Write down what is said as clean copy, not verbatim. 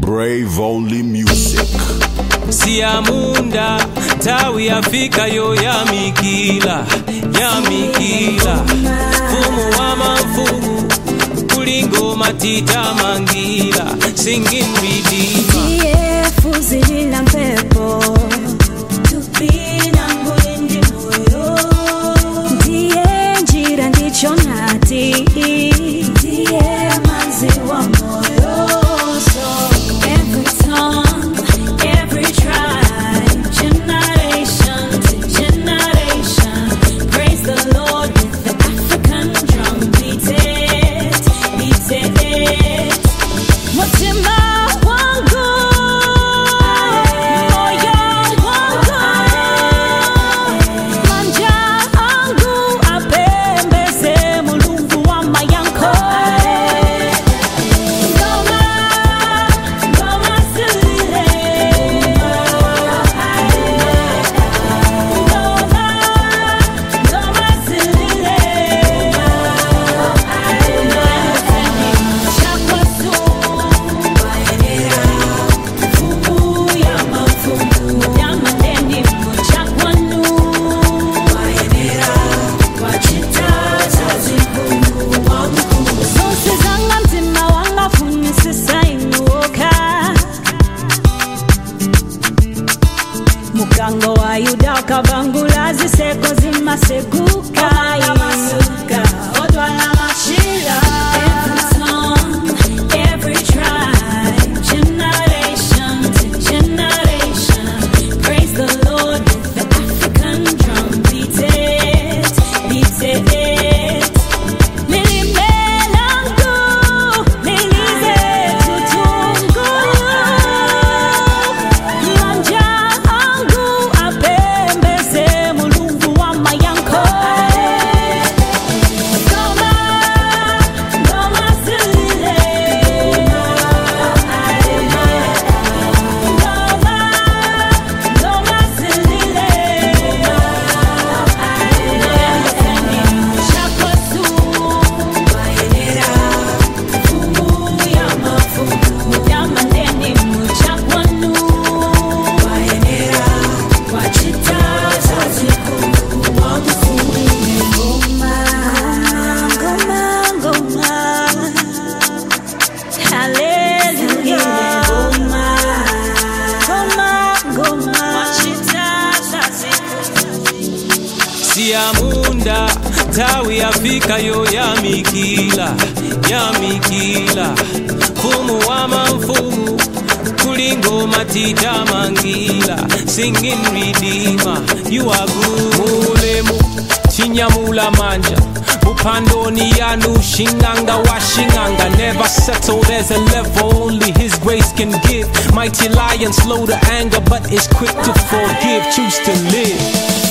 Brave only music. Siamunda tawi Afrika yo yamikila fumu wa mafumu kulingo matita mangila singing redeemer ndiye fuzi la mpepo tupina mwindi moyo ndiye njira ndicho nati ndiye maziwa moyo. So every tongue, every tribe, generation to generation, praise the Lord with the African drum. Beat it, beat it. Mutima wangu, moyo wangu, manja angu apembeze mulungu wa mayanko. Ngoma silile, ngoma silile. Chakwasu waenera fumu ya mafumu ya madeni chakwanu waenera wachita zazikungu wangu zose zanga mtima wanga funisisa inuoka mugango wa yuda kabangula ziseko zimaseguka odwala mashira. Every tongue, every tribe, generation to generation, praise the Lord with the African drum. Beat it, beat it. Nilimelangu, nilize tutungu, manja angu apembeze mulungu wa mayanko. Ngoma silile, ngoma silile. Chakwasu waenera fumu ya mafumu ya madeni chakwanu waenera wachita zazikungu wangu. Ngoma, hallelujah. Ngoma, wachita zazikungu. Siamunda tawi Afrika yo yamikila fumu wa mafumu kulingo matita mangila singing redeemer you are good. Mulemu chinyamula manja upandoni yanu shinganga wa shinganga never settle. There's a level only his grace can give. Mighty lion slow to anger but is quick to forgive. Choose to live.